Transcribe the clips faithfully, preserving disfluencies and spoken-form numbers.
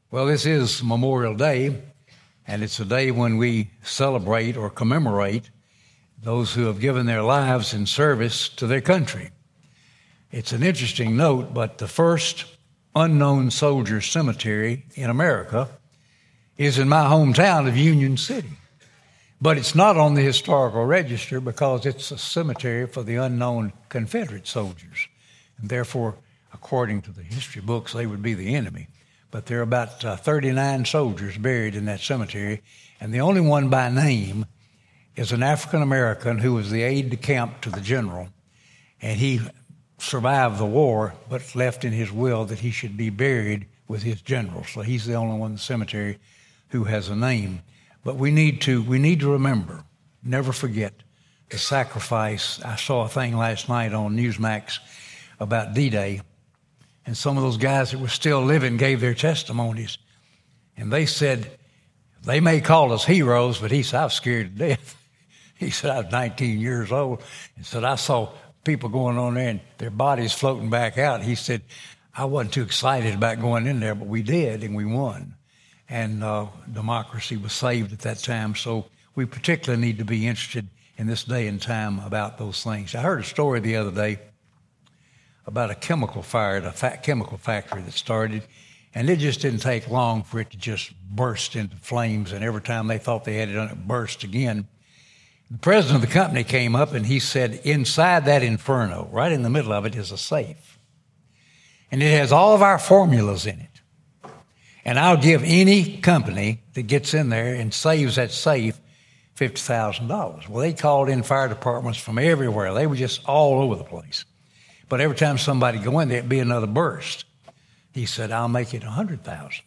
Well, this is Memorial Day, and it's a day when we celebrate or commemorate those who have given their lives in service to their country. It's an interesting note, but the first unknown soldier cemetery in America is in my hometown of Union City. But it's not on the historical register because it's a cemetery for the unknown Confederate soldiers. And therefore, according to the history books, they would be the enemy. But there are about uh, thirty-nine soldiers buried in that cemetery, and the only one by name is an African-American who was the aide-de-camp to the general, and he survived the war, but left in his will that he should be buried with his general. So he's the only one in the cemetery who has a name. But we need to we need to remember, never forget the sacrifice. I saw a thing last night on Newsmax about D-Day, and some of those guys that were still living gave their testimonies. And they said, they may call us heroes, but he said, I was scared to death. He said, I was nineteen years old. He said, I saw people going on there and their bodies floating back out. He said, I wasn't too excited about going in there, but we did, and we won. And uh, democracy was saved at that time. So we particularly need to be interested in this day and time about those things. I heard a story the other day about a chemical fire at a fa- chemical factory that started, and it just didn't take long for it to just burst into flames, and every time they thought they had it done, it burst again. The president of the company came up and he said, inside that inferno, right in the middle of it, is a safe. And it has all of our formulas in it. And I'll give any company that gets in there and saves that safe fifty thousand dollars. Well, they called in fire departments from everywhere. They were just all over the place. But every time somebody go in there, it'd be another burst. He said, I'll make it one hundred thousand dollars.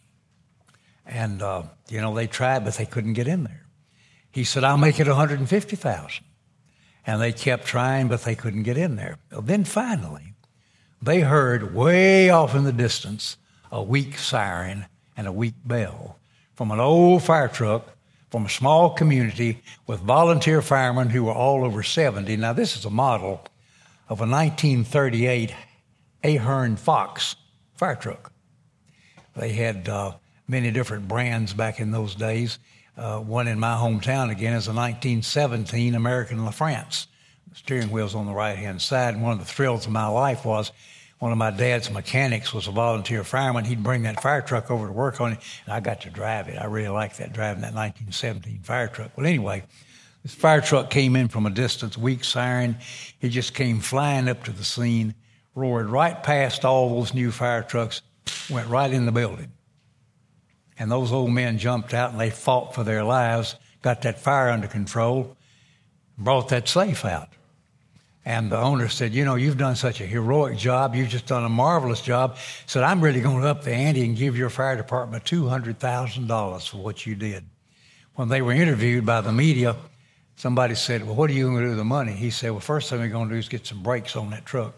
And, uh, you know, they tried, but they couldn't get in there. He said, I'll make it one hundred fifty thousand dollars. And they kept trying, but they couldn't get in there. Well, then finally, they heard way off in the distance a weak siren and a weak bell from an old fire truck from a small community with volunteer firemen who were all over seventy. Now, this is a model of a nineteen thirty-eight Ahern Fox fire truck. They had uh, many different brands back in those days. Uh, one in my hometown, again, is a nineteen seventeen American LaFrance. The steering wheel's on the right-hand side. And one of the thrills of my life was one of my dad's mechanics was a volunteer fireman. He'd bring that fire truck over to work on it, and I got to drive it. I really liked that, driving that nineteen seventeen fire truck. Well, anyway, this fire truck came in from a distance, weak siren. It just came flying up to the scene, roared right past all those new fire trucks, went right in the building. And those old men jumped out and they fought for their lives, got that fire under control, brought that safe out. And the owner said, you know, you've done such a heroic job. You've just done a marvelous job. Said, I'm really going to up the ante and give your fire department two hundred thousand dollars for what you did. When they were interviewed by the media, somebody said, well, what are you going to do with the money? He said, well, first thing we're going to do is get some brakes on that truck.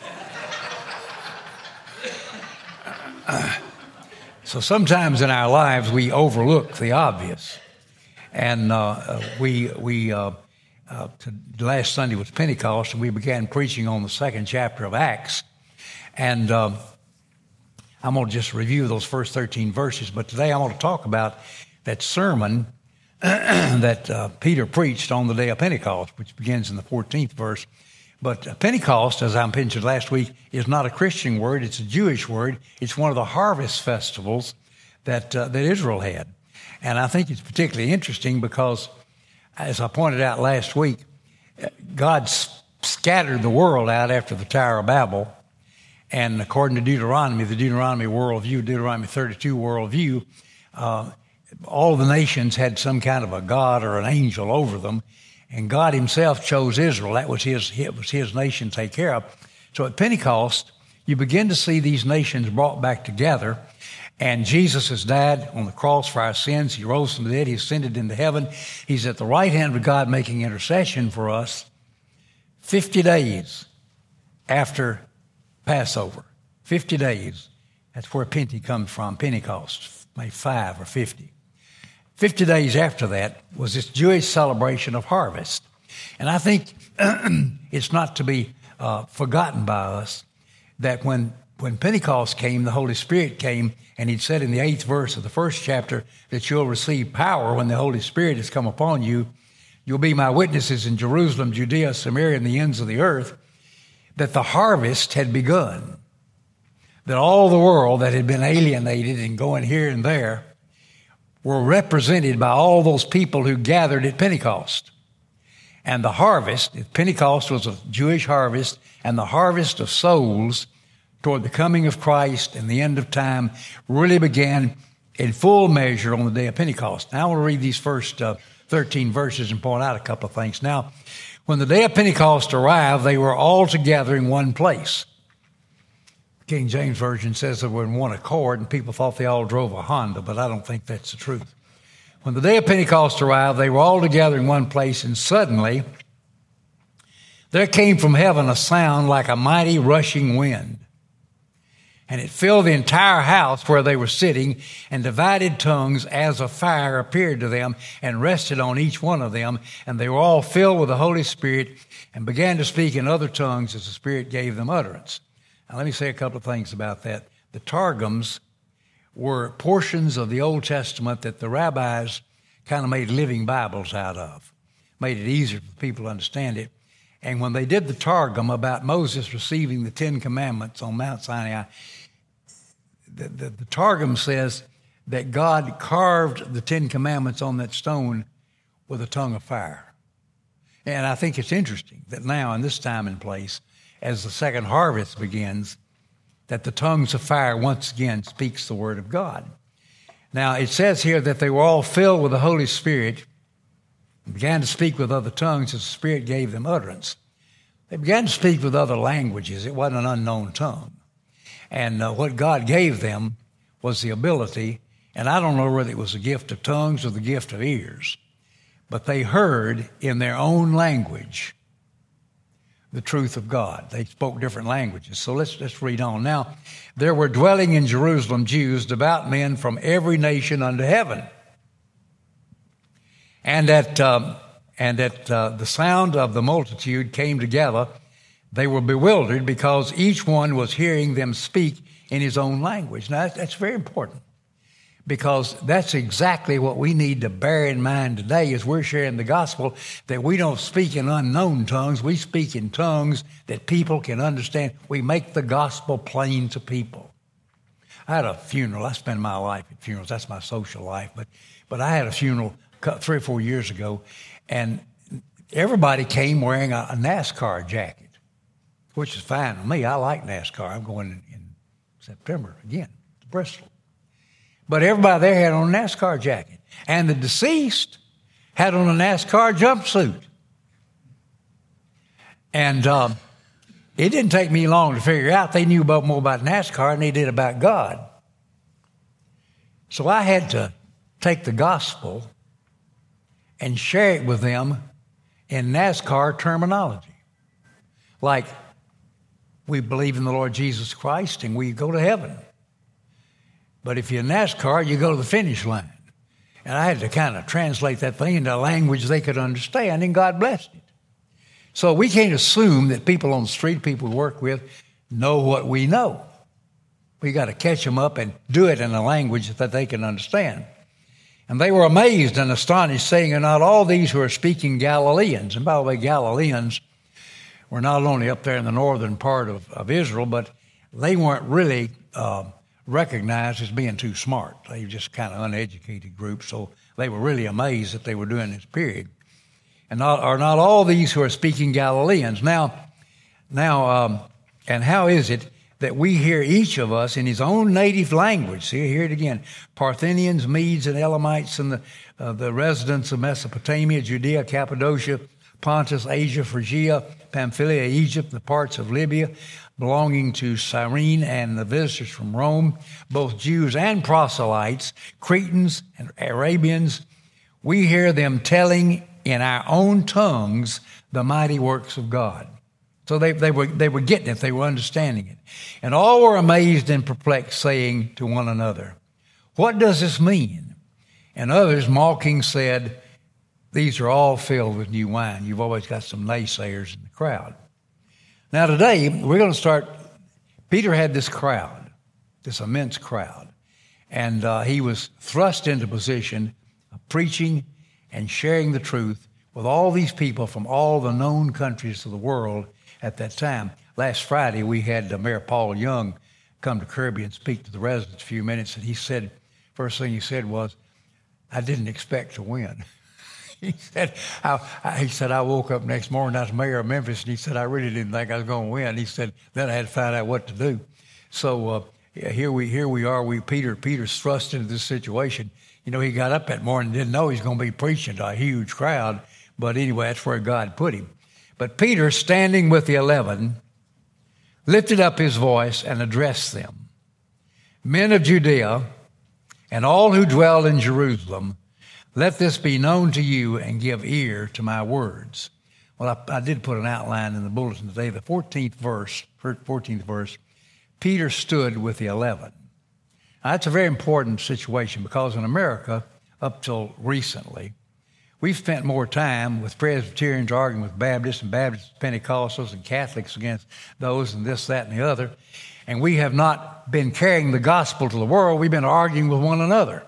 So sometimes in our lives, we overlook the obvious. And uh, we, we uh, uh, to, last Sunday was Pentecost, and we began preaching on the second chapter of Acts. And uh, I'm going to just review those first thirteen verses. But today I'm going to talk about that sermon that uh, Peter preached on the day of Pentecost, which begins in the fourteenth verse. But uh, Pentecost, as I mentioned last week, is not a Christian word. It's a Jewish word. It's one of the harvest festivals that uh, that Israel had. And I think it's particularly interesting because, as I pointed out last week, God s- scattered the world out after the Tower of Babel. And according to Deuteronomy, the Deuteronomy worldview, Deuteronomy thirty-two worldview, uh, all the nations had some kind of a god or an angel over them, and God himself chose Israel. That was his, it was his nation to take care of. So at Pentecost, you begin to see these nations brought back together, and Jesus has died on the cross for our sins. He rose from the dead. He ascended into heaven. He's at the right hand of God making intercession for us fifty days after Passover. fifty days. That's where Pente comes from, Pentecost, maybe five or fifty. Fifty days after that was this Jewish celebration of harvest. And I think it's not to be uh, forgotten by us that when when Pentecost came, the Holy Spirit came, and he'd said in the eighth verse of the first chapter that you'll receive power when the Holy Spirit has come upon you. You'll be my witnesses in Jerusalem, Judea, Samaria, and the ends of the earth, that the harvest had begun, that all the world that had been alienated and going here and there were represented by all those people who gathered at Pentecost. And the harvest, Pentecost was a Jewish harvest, and the harvest of souls toward the coming of Christ and the end of time really began in full measure on the day of Pentecost. Now I want to read these first uh, thirteen verses and point out a couple of things. Now, when the day of Pentecost arrived, they were all together in one place. King James Version says they were in one accord, and people thought they all drove a Honda, but I don't think that's the truth. When the day of Pentecost arrived, they were all together in one place, and suddenly there came from heaven a sound like a mighty rushing wind. And it filled the entire house where they were sitting, and divided tongues as a fire appeared to them and rested on each one of them. And they were all filled with the Holy Spirit and began to speak in other tongues as the Spirit gave them utterance. Now, let me say a couple of things about that. The Targums were portions of the Old Testament that the rabbis kind of made living Bibles out of, made it easier for people to understand it. And when they did the Targum about Moses receiving the Ten Commandments on Mount Sinai, the, the, the Targum says that God carved the Ten Commandments on that stone with a tongue of fire. And I think it's interesting that now in this time and place, as the second harvest begins, that the tongues of fire once again speaks the word of God. Now, it says here that they were all filled with the Holy Spirit and began to speak with other tongues as the Spirit gave them utterance. They began to speak with other languages. It wasn't an unknown tongue. And uh, what God gave them was the ability, and I don't know whether it was the gift of tongues or the gift of ears, but they heard in their own language the truth of God. They spoke different languages. So let's, let's read on. Now, there were dwelling in Jerusalem Jews, devout men from every nation under heaven. And at, um, and at uh, the sound of the multitude came together, they were bewildered because each one was hearing them speak in his own language. Now, that's, that's very important, because that's exactly what we need to bear in mind today as we're sharing the gospel, that we don't speak in unknown tongues. We speak in tongues that people can understand. We make the gospel plain to people. I had a funeral. I spend my life at funerals. That's my social life. But, but I had a funeral three or four years ago, and everybody came wearing a, a NASCAR jacket, which is fine with me. I like NASCAR. I'm going in, in September again to Bristol. But everybody there had on a NASCAR jacket. And the deceased had on a NASCAR jumpsuit. And um, it didn't take me long to figure out they knew about more about NASCAR than they did about God. So I had to take the gospel and share it with them in NASCAR terminology. Like, we believe in the Lord Jesus Christ and we go to heaven. But if you're in NASCAR, you go to the finish line. And I had to kind of translate that thing into a language they could understand, and God blessed it. So we can't assume that people on the street, people we work with, know what we know. We got to catch them up and do it in a language that they can understand. And they were amazed and astonished, saying, "Are not all these who are speaking Galileans?" And by the way, Galileans were not only up there in the northern part of, of Israel, but they weren't really Uh, recognized as being too smart. They were just kind of uneducated group, so they were really amazed that they were doing this period. And not, are not all these who are speaking Galileans? Now, now, um, and how is it that we hear each of us in his own native language? See, hear it again. Parthians, Medes, and Elamites, and the, uh, the residents of Mesopotamia, Judea, Cappadocia, Pontus, Asia, Phrygia, Pamphylia, Egypt, the parts of Libya belonging to Cyrene, and the visitors from Rome, both Jews and proselytes, Cretans and Arabians, we hear them telling in our own tongues the mighty works of God. So they, they were they were getting it, they were understanding it. And all were amazed and perplexed, saying to one another, "What does this mean?" And others, mocking, said, "These are all filled with new wine." You've always got some naysayers in the crowd. Now today, we're going to start Peter had this crowd, this immense crowd, and uh, he was thrust into position of preaching and sharing the truth with all these people from all the known countries of the world at that time. Last Friday, we had uh, Mayor Paul Young come to Kirby and speak to the residents a few minutes, and he said, first thing he said was, I didn't expect to win. He said, I, I, he said, I woke up next morning, I was mayor of Memphis, and he said, I really didn't think I was going to win. He said, then I had to find out what to do. So uh, yeah, here we here we are. We Peter Peter's thrust into this situation. You know, he got up that morning, didn't know he was going to be preaching to a huge crowd, but anyway, that's where God put him. But Peter, standing with the eleven, lifted up his voice and addressed them. Men of Judea and all who dwell in Jerusalem, let this be known to you and give ear to my words. Well, I, I did put an outline in the bulletin today. The fourteenth verse, fourteenth verse, Peter stood with the eleven. Now, that's a very important situation because in America, up till recently, we've spent more time with Presbyterians arguing with Baptists and Baptists, Pentecostals, and Catholics against those and this, that, and the other. And we have not been carrying the gospel to the world. We've been arguing with one another.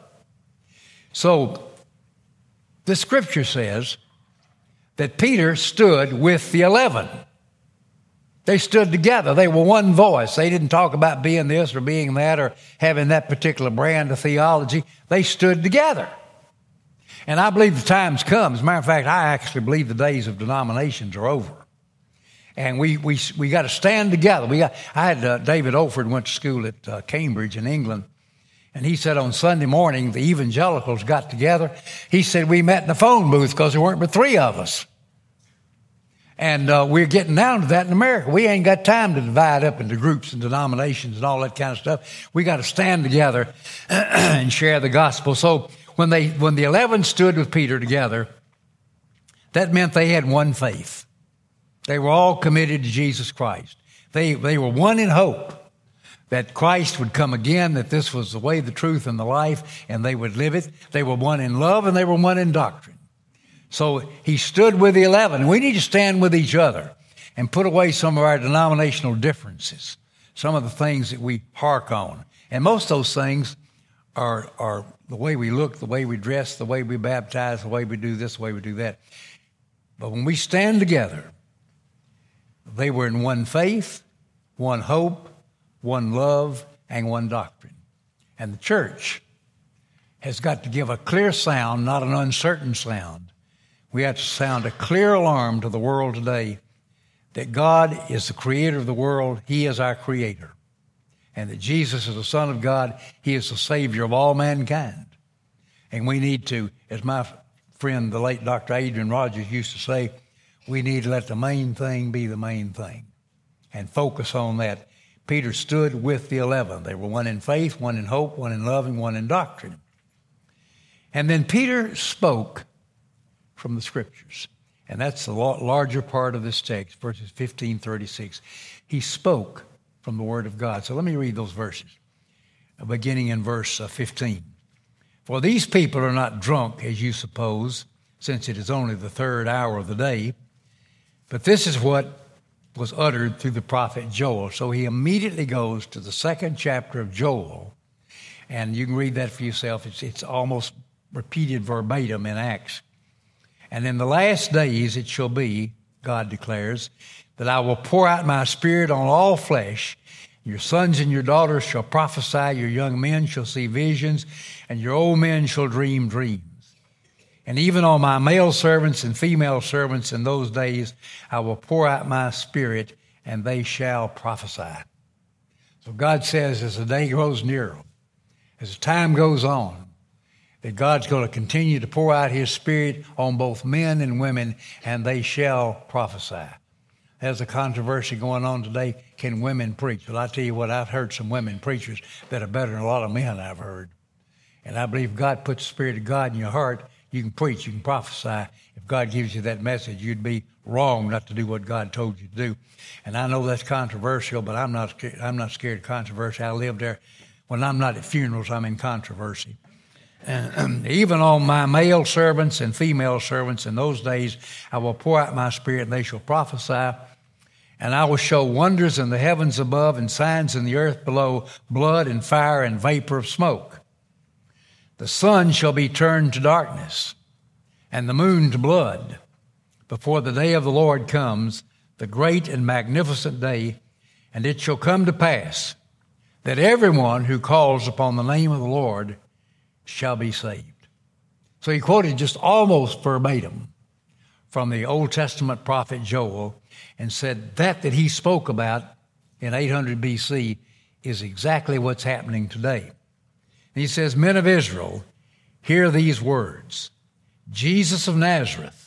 So the scripture says that Peter stood with the eleven. They stood together. They were one voice. They didn't talk about being this or being that or having that particular brand of theology. They stood together. And I believe the time's come. As a matter of fact, I actually believe the days of denominations are over. And we we we got to stand together. We got. I had uh, David Olford went to school at uh, Cambridge in England, and he said on Sunday morning the evangelicals got together. He said we met in the phone booth because there weren't but three of us. And uh, we're getting down to that in America. We ain't got time to divide up into groups and denominations and all that kind of stuff. We got to stand together and share the gospel. So when they when the eleven stood with Peter together, that meant they had one faith. They were all committed to Jesus Christ. They they were one in hope that Christ would come again, that this was the way, the truth, and the life, and they would live it. They were one in love and they were one in doctrine. So he stood with the eleven. We need to stand with each other and put away some of our denominational differences, some of the things that we hark on. And most of those things are, are the way we look, the way we dress, the way we baptize, the way we do this, the way we do that. But when we stand together, they were in one faith, one hope, one love, and one doctrine. And the church has got to give a clear sound, not an uncertain sound. We have to sound a clear alarm to the world today that God is the creator of the world. He is our creator. And that Jesus is the Son of God. He is the Savior of all mankind. And we need to, as my friend, the late Doctor Adrian Rogers used to say, we need to let the main thing be the main thing and focus on that. Peter stood with the eleven. They were one in faith, one in hope, one in love, and one in doctrine. And then Peter spoke from the scriptures. And that's the larger part of this text, verses fifteen, thirty-six. He spoke from the word of God. So let me read those verses, beginning in verse fifteen. For these people are not drunk, as you suppose, since it is only the third hour of the day. But this is what was uttered through the prophet Joel. So he immediately goes to the second chapter of Joel. And you can read that for yourself. It's, it's almost repeated verbatim in Acts. And in the last days it shall be, God declares, that I will pour out my spirit on all flesh. Your sons and your daughters shall prophesy, your young men shall see visions, and your old men shall dream dreams. And even on my male servants and female servants in those days, I will pour out my spirit, and they shall prophesy. So God says as the day grows nearer, as the time goes on, that God's going to continue to pour out his spirit on both men and women, and they shall prophesy. There's a controversy going on today. Can women preach? Well, I tell you what, I've heard some women preachers that are better than a lot of men I've heard. And I believe God puts the Spirit of God in your heart. You can preach, you can prophesy. If God gives you that message, you'd be wrong not to do what God told you to do. And I know that's controversial, but I'm not scared, I'm not scared of controversy. I live there. When I'm not at funerals, I'm in controversy. And even on my male servants and female servants in those days, I will pour out my spirit and they shall prophesy. And I will show wonders in the heavens above and signs in the earth below, blood and fire and vapor of smoke. The sun shall be turned to darkness and the moon to blood before the day of the Lord comes, the great and magnificent day. And it shall come to pass that everyone who calls upon the name of the Lord shall be saved. So he quoted just almost verbatim from the Old Testament prophet Joel and said that that he spoke about in eight hundred B C is exactly what's happening today. And he says, men of Israel, hear these words. Jesus of Nazareth,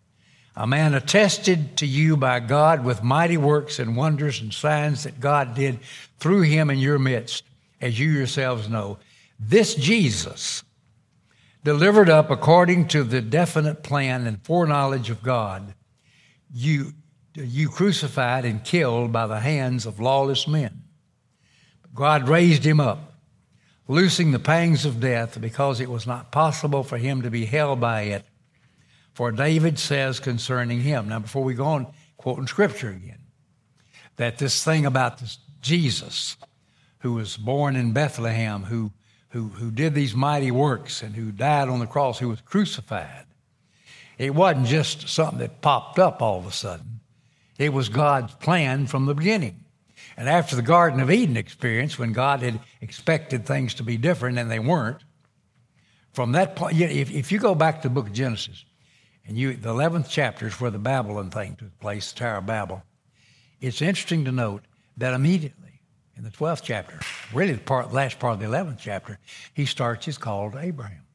a man attested to you by God with mighty works and wonders and signs that God did through him in your midst, as you yourselves know. This Jesus, delivered up according to the definite plan and foreknowledge of God, you, you crucified and killed by the hands of lawless men. But God raised him up, loosing the pangs of death, because it was not possible for him to be held by it. For David says concerning him, now before we go on quoting Scripture again, that this thing about this Jesus, who was born in Bethlehem, who, who, who did these mighty works and who died on the cross, who was crucified, it wasn't just something that popped up all of a sudden. It was God's plan from the beginning. And after the Garden of Eden experience, when God had expected things to be different and they weren't, from that point, if, if you go back to the book of Genesis, and you, the eleventh chapter is where the Babylon thing took place, the Tower of Babel. It's interesting to note that immediately in the twelfth chapter, really the part, last part of the eleventh chapter, he starts his call to Abraham.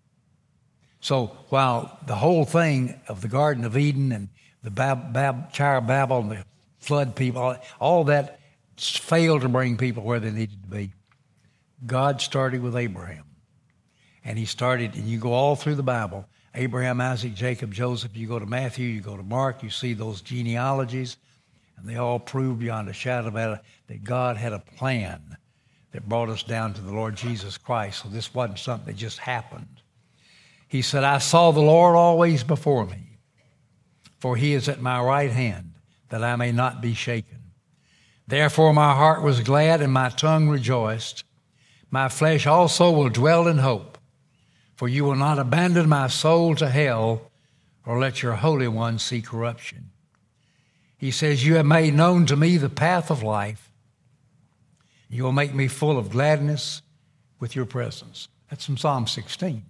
So while the whole thing of the Garden of Eden and the Bab, Bab, Tower of Babel and the flood people, all, all that failed to bring people where they needed to be, God started with Abraham. And he started, and you go all through the Bible, Abraham, Isaac, Jacob, Joseph. You go to Matthew, you go to Mark, you see those genealogies, and they all prove beyond a shadow of a doubt that God had a plan that brought us down to the Lord Jesus Christ. So this wasn't something that just happened. He said, I saw the Lord always before me, for he is at my right hand, that I may not be shaken. Therefore my heart was glad and my tongue rejoiced. My flesh also will dwell in hope. For you will not abandon my soul to hell, or let your Holy One see corruption. He says, you have made known to me the path of life. You will make me full of gladness with your presence. That's from Psalm sixteen.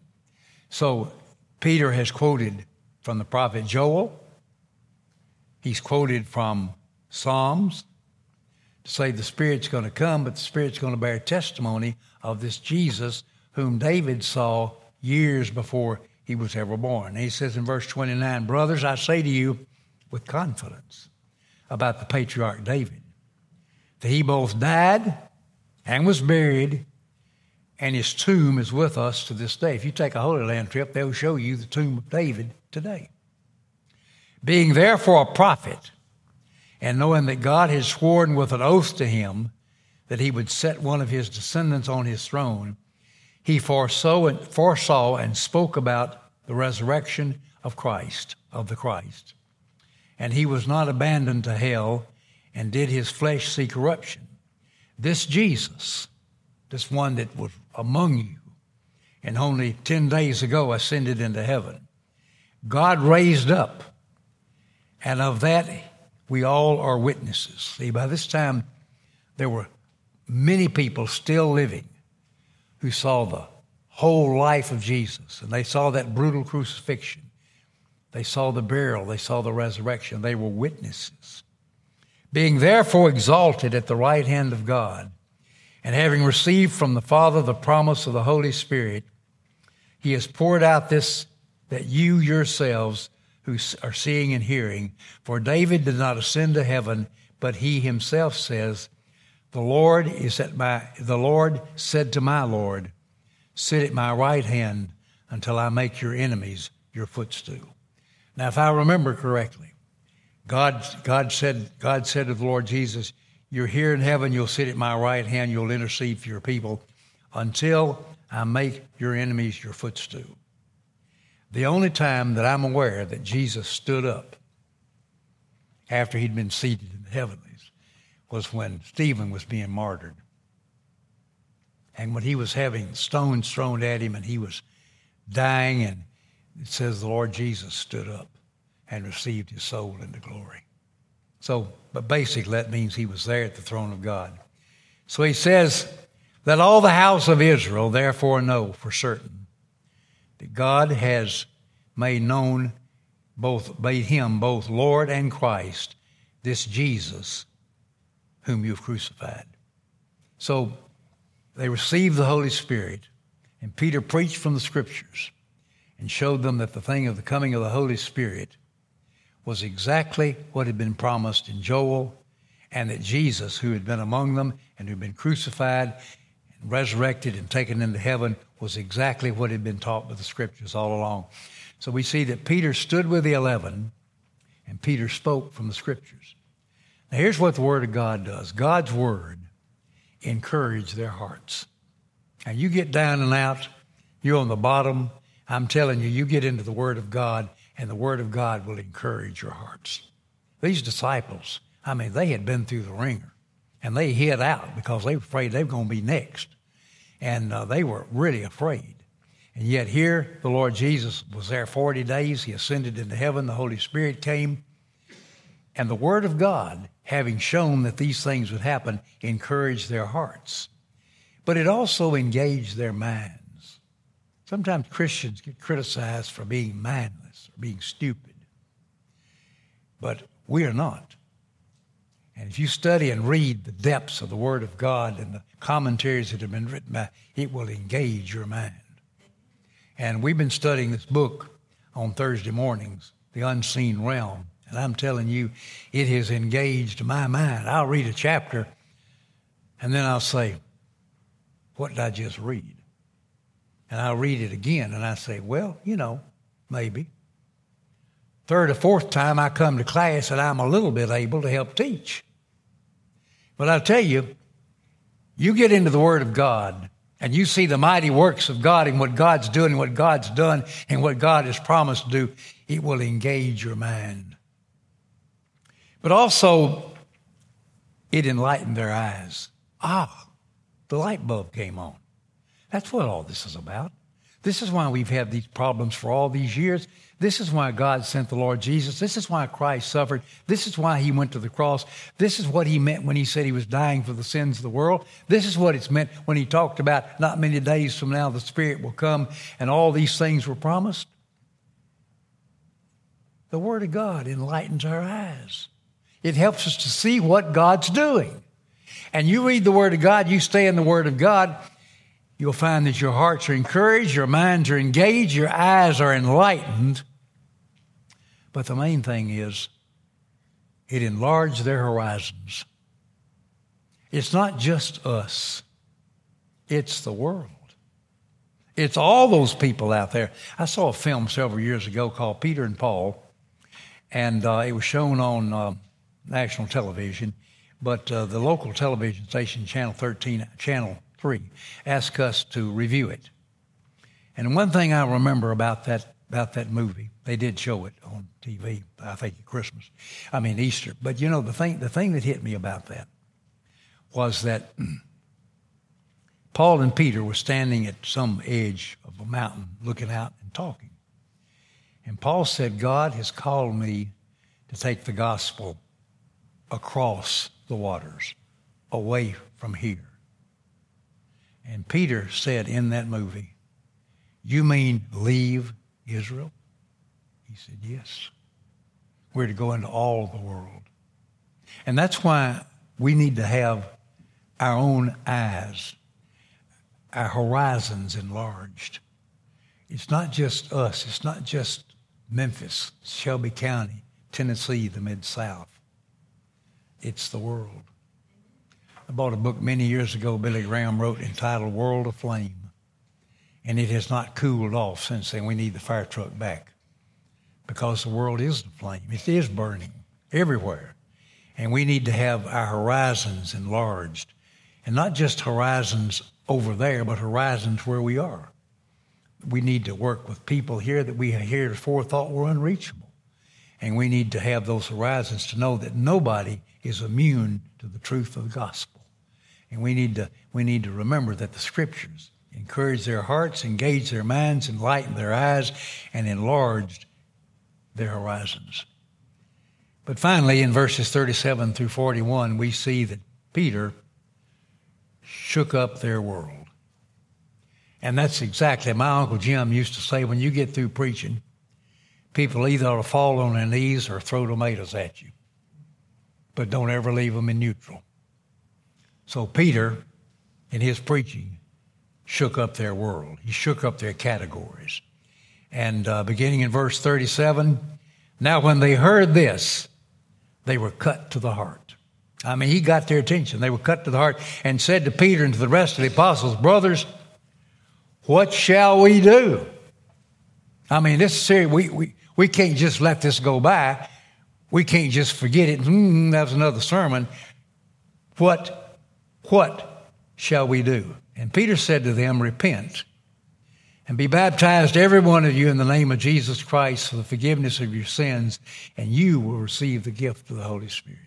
So Peter has quoted from the prophet Joel. He's quoted from Psalms to say the Spirit's going to come, but the Spirit's going to bear testimony of this Jesus whom David saw years before he was ever born. And he says in verse twenty-nine, brothers, I say to you with confidence about the patriarch David, that he both died and was buried, and his tomb is with us to this day. If you take a Holy Land trip, they'll show you the tomb of David today. Being therefore a prophet, and knowing that God had sworn with an oath to him that he would set one of his descendants on his throne, he foresaw and, foresaw and spoke about the resurrection of Christ, of the Christ. And he was not abandoned to hell, and did his flesh see corruption. This Jesus, this one that was among you, and only ten days ago ascended into heaven, God raised up, and of that we all are witnesses. See, by this time, there were many people still living who saw the whole life of Jesus, and they saw that brutal crucifixion. They saw the burial. They saw the resurrection. They were witnesses. Being therefore exalted at the right hand of God, and having received from the Father the promise of the Holy Spirit, he has poured out this, that you yourselves who are seeing and hearing. For David did not ascend to heaven, but he himself says, The Lord is at my, the Lord said to my Lord, sit at my right hand until I make your enemies your footstool. Now, if I remember correctly, God, God said, God said to the Lord Jesus, you're here in heaven, you'll sit at my right hand, you'll intercede for your people until I make your enemies your footstool. The only time that I'm aware that Jesus stood up after he'd been seated in the heavenlies was when Stephen was being martyred. And when he was having stones thrown at him and he was dying, and it says the Lord Jesus stood up and received his soul into glory. So, but basically that means he was there at the throne of God. So he says, let all the house of Israel therefore know for certain that God has made known both, made him both Lord and Christ, this Jesus whom you've crucified. So they received the Holy Spirit, and Peter preached from the Scriptures and showed them that the thing of the coming of the Holy Spirit was exactly what had been promised in Joel, and that Jesus, who had been among them and who had been crucified and resurrected and taken into heaven, was exactly what had been taught by the Scriptures all along. So we see that Peter stood with the eleven, and Peter spoke from the Scriptures. Now here's what the Word of God does. God's Word encouraged their hearts. And you get down and out, you're on the bottom. I'm telling you, you get into the Word of God, and the Word of God will encourage your hearts. These disciples, I mean, they had been through the ringer, and they hid out because they were afraid they were going to be next. And uh, they were really afraid. And yet here, the Lord Jesus was there forty days. He ascended into heaven. The Holy Spirit came. And the Word of God, having shown that these things would happen, encouraged their hearts. But it also engaged their minds. Sometimes Christians get criticized for being mindless or being stupid. But we are not. And if you study and read the depths of the Word of God and the commentaries that have been written by, it will engage your mind. And we've been studying this book on Thursday mornings, The Unseen Realm. And I'm telling you, it has engaged my mind. I'll read a chapter, and then I'll say, what did I just read? And I'll read it again, and I say, well, you know, maybe. Third or fourth time I come to class, and I'm a little bit able to help teach. But I'll tell you, you get into the Word of God, and you see the mighty works of God and what God's doing, what God's done, and what God has promised to do, it will engage your mind. But also, it enlightened their eyes. Ah, the light bulb came on. That's what all this is about. This is why we've had these problems for all these years. This is why God sent the Lord Jesus. This is why Christ suffered. This is why he went to the cross. This is what he meant when he said he was dying for the sins of the world. This is what it's meant when he talked about not many days from now the Spirit will come and all these things were promised. The Word of God enlightens our eyes. It helps us to see what God's doing. And you read the Word of God, you stay in the Word of God, you'll find that your hearts are encouraged, your minds are engaged, your eyes are enlightened. But the main thing is, it enlarged their horizons. It's not just us. It's the world. It's all those people out there. I saw a film several years ago called Peter and Paul, and uh, it was shown on uh, national television, but uh, the local television station, Channel thirteen, Channel three, asked us to review it. And one thing I remember about that about that movie, they did show it on T V, I think at Christmas, I mean Easter. But you know, the thing the thing that hit me about that was that Paul and Peter were standing at some edge of a mountain looking out and talking. And Paul said, God has called me to take the gospel across the waters, away from here. And Peter said in that movie, you mean leave Israel? He said, yes. We're to go into all the world. And that's why we need to have our own eyes, our horizons enlarged. It's not just us. It's not just Memphis, Shelby County, Tennessee, the Mid-South. It's the world. I bought a book many years ago Billy Graham wrote entitled World Aflame. And it has not cooled off since then. We need the fire truck back because the world is aflame. It is burning everywhere. And we need to have our horizons enlarged. And not just horizons over there, but horizons where we are. We need to work with people here that we heretofore thought were unreachable. And we need to have those horizons to know that nobody is immune to the truth of the gospel. And we need to, we need to remember that the Scriptures encourage their hearts, engage their minds, enlighten their eyes, and enlarged their horizons. But finally, in verses thirty-seven through forty-one, we see that Peter shook up their world. And that's exactly, my Uncle Jim used to say, when you get through preaching, people either ought to fall on their knees or throw tomatoes at you. But don't ever leave them in neutral. So Peter, in his preaching, shook up their world. He shook up their categories. And uh, beginning in verse thirty-seven, now when they heard this, they were cut to the heart. I mean, he got their attention. They were cut to the heart and said to Peter and to the rest of the apostles, brothers, what shall we do? I mean, this is serious. We, we, we can't just let this go by. We can't just forget it. Mm, that was another sermon. What, what shall we do? And Peter said to them, repent and be baptized, every one of you, in the name of Jesus Christ for the forgiveness of your sins, and you will receive the gift of the Holy Spirit.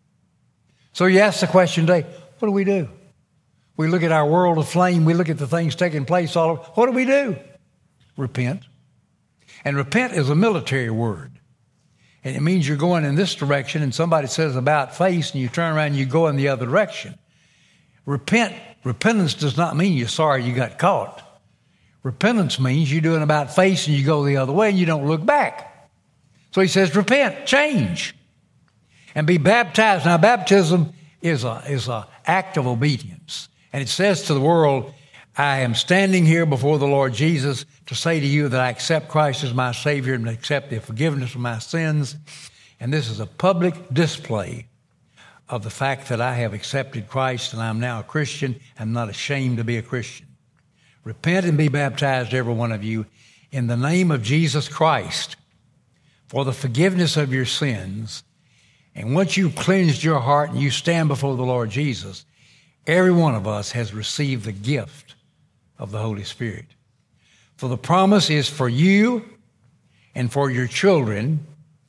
So you ask the question today, what do we do? We look at our world of flame. We look at the things taking place all over. What do we do? Repent. And repent is a military word. And it means you're going in this direction, and somebody says about face, and you turn around and you go in the other direction. Repent. Repentance does not mean you're sorry you got caught. Repentance means you're doing about face and you go the other way and you don't look back. So he says, repent, change, and be baptized. Now, baptism is a, is a act of obedience. And it says to the world, I am standing here before the Lord Jesus to say to you that I accept Christ as my Savior and accept the forgiveness of my sins. And this is a public display of the fact that I have accepted Christ and I'm now a Christian. I'm not ashamed to be a Christian. Repent and be baptized, every one of you, in the name of Jesus Christ for the forgiveness of your sins. And once you've cleansed your heart and you stand before the Lord Jesus, every one of us has received the gift of the Holy Spirit. For the promise is for you and for your children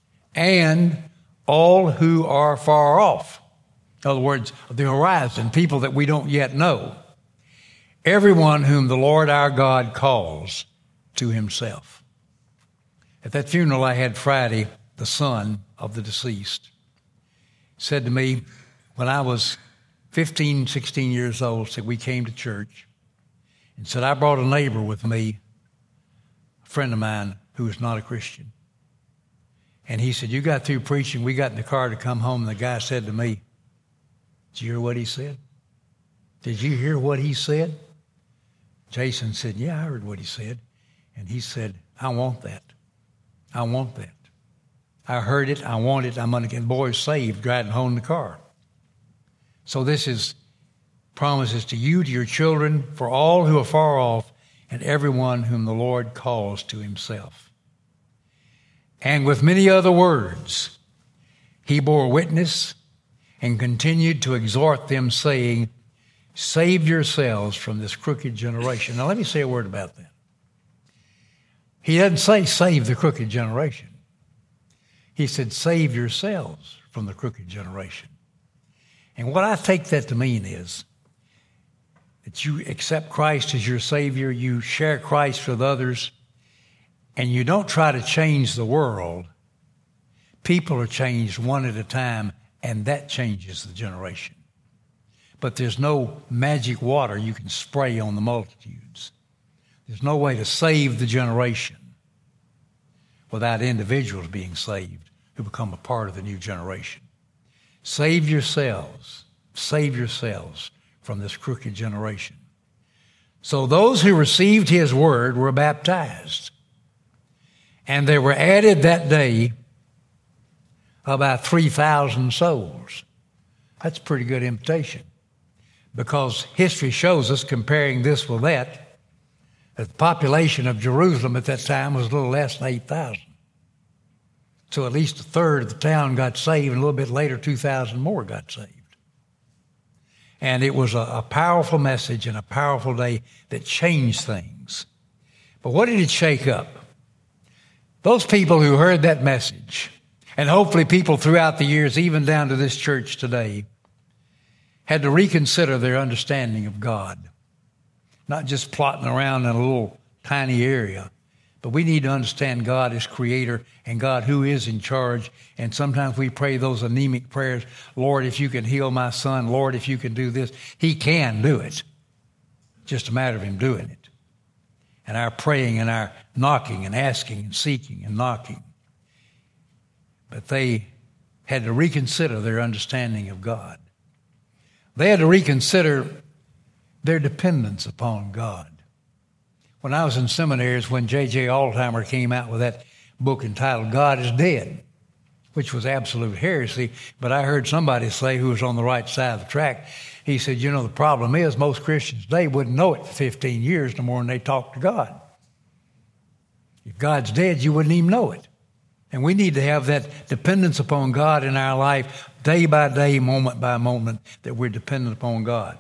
and all who are far off. In other words, the horizon, people that we don't yet know. Everyone whom the Lord our God calls to himself. At that funeral I had Friday, the son of the deceased said to me, when I was fifteen, sixteen years old, said we came to church and said, I brought a neighbor with me, a friend of mine who was not a Christian. And he said, you got through preaching, we got in the car to come home, and the guy said to me, did you hear what he said? Did you hear what he said? Jason said, yeah, I heard what he said. And he said, I want that. I want that. I heard it. I want it. I'm going to get boys saved driving home in the car. So this is promises to you, to your children, for all who are far off, and everyone whom the Lord calls to himself. And with many other words, he bore witness and continued to exhort them, saying, save yourselves from this crooked generation. Now, let me say a word about that. He doesn't say save the crooked generation. He said save yourselves from the crooked generation. And what I take that to mean is that you accept Christ as your Savior, you share Christ with others, and you don't try to change the world. People are changed one at a time, and that changes the generation. But there's no magic water you can spray on the multitudes. There's no way to save the generation without individuals being saved who become a part of the new generation. Save yourselves, save yourselves from this crooked generation. So those who received his word were baptized. And there were added that day about three thousand souls. That's a pretty good invitation. Because history shows us, comparing this with that, that the population of Jerusalem at that time was a little less than eight thousand. So at least a third of the town got saved, and a little bit later, two thousand more got saved. And it was a, a powerful message and a powerful day that changed things. But what did it shake up? Those people who heard that message And hopefully people throughout the years, even down to this church today, had to reconsider their understanding of God. Not just plotting around in a little tiny area, but we need to understand God as creator and God who is in charge. And sometimes we pray those anemic prayers, Lord, if you can heal my son, Lord, if you can do this. He can do it. Just a matter of him doing it. And our praying and our knocking and asking and seeking and knocking. But they had to reconsider their understanding of God. They had to reconsider their dependence upon God. When I was in seminaries, when J J Altimer came out with that book entitled God is Dead, which was absolute heresy, but I heard somebody say who was on the right side of the track, he said, you know, the problem is most Christians today wouldn't know it for fifteen years no more than they talk to God. If God's dead, you wouldn't even know it. And we need to have that dependence upon God in our life day by day, moment by moment, that we're dependent upon God.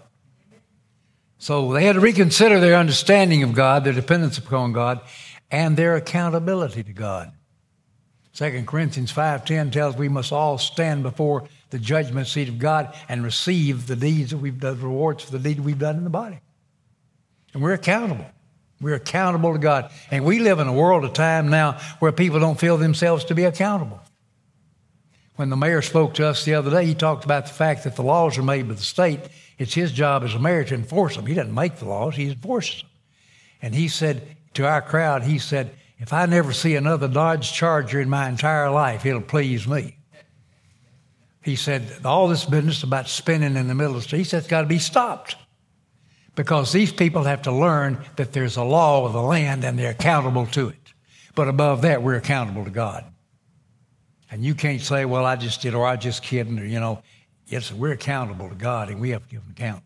So they had to reconsider their understanding of God, their dependence upon God, and their accountability to God. Second Corinthians five ten tells we must all stand before the judgment seat of God and receive the deeds that we've done, the rewards for the deed we've done in the body. And we're accountable. We're accountable to God. And we live in a world of time now where people don't feel themselves to be accountable. When the mayor spoke to us the other day, he talked about the fact that the laws are made by the state. It's his job as a mayor to enforce them. He doesn't make the laws, he enforces them. And he said to our crowd, he said, if I never see another Dodge Charger in my entire life, it'll please me. He said, all this business about spinning in the middle of the street, he said, it's got to be stopped. Because these people have to learn that there's a law of the land and they're accountable to it. But above that, we're accountable to God. And you can't say, well, I just did, or I just kidding, or, you know. Yes, we're accountable to God, and we have to give an account.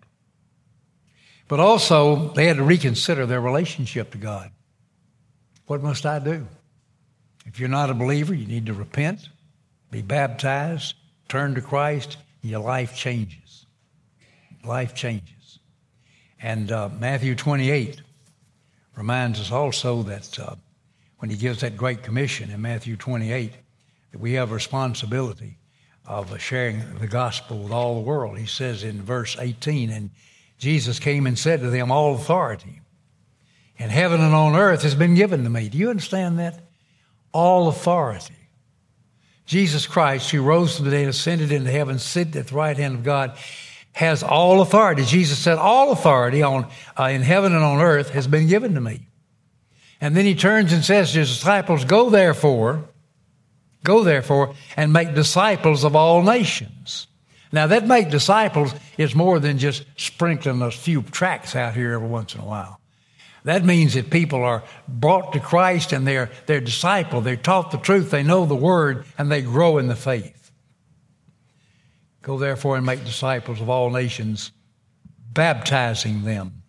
But also, they had to reconsider their relationship to God. What must I do? If you're not a believer, you need to repent, be baptized, turn to Christ, and your life changes. Life changes. And uh, Matthew twenty-eight reminds us also that uh, when he gives that great commission in Matthew twenty-eight, that we have a responsibility of sharing the gospel with all the world. He says in verse eighteen, and Jesus came and said to them, all authority in heaven and on earth has been given to me. Do you understand that? All authority. Jesus Christ, who rose from the dead, ascended into heaven, sitteth at the right hand of God, has all authority. Jesus said, all authority on uh, in heaven and on earth has been given to me. And then he turns and says to his disciples, go therefore, Go therefore and make disciples of all nations. Now that make disciples is more than just sprinkling a few tracts out here every once in a while. That means that people are brought to Christ and they're, they're discipled. They're taught the truth. They know the word and they grow in the faith. Go therefore and make disciples of all nations, baptizing them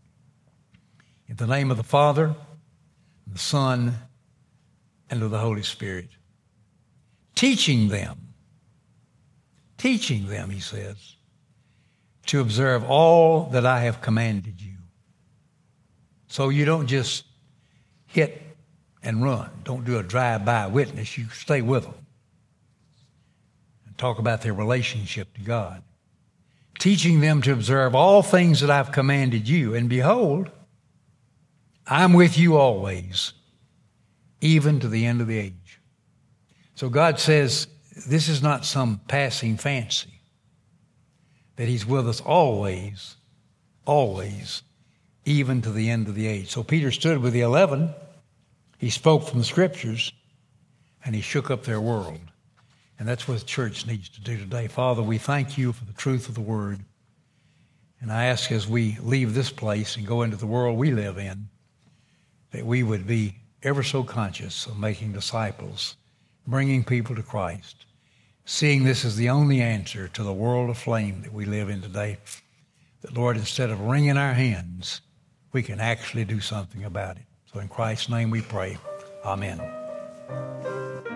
in the name of the Father, the Son, and of the Holy Spirit. Teaching them, teaching them, he says, to observe all that I have commanded you. So you don't just hit and run. Don't do a drive-by witness. You stay with them and talk about their relationship to God. Teaching them to observe all things that I've commanded you. And behold, I'm with you always, even to the end of the age. So God says this is not some passing fancy, that he's with us always, always, even to the end of the age. So Peter stood with the eleven, he spoke from the scriptures, and he shook up their world. And that's what the church needs to do today. Father, we thank you for the truth of the word. And I ask as we leave this place and go into the world we live in, that we would be ever so conscious of making disciples, bringing people to Christ, seeing this as the only answer to the world of flame that we live in today. That, Lord, instead of wringing our hands, we can actually do something about it. So in Christ's name we pray. Amen.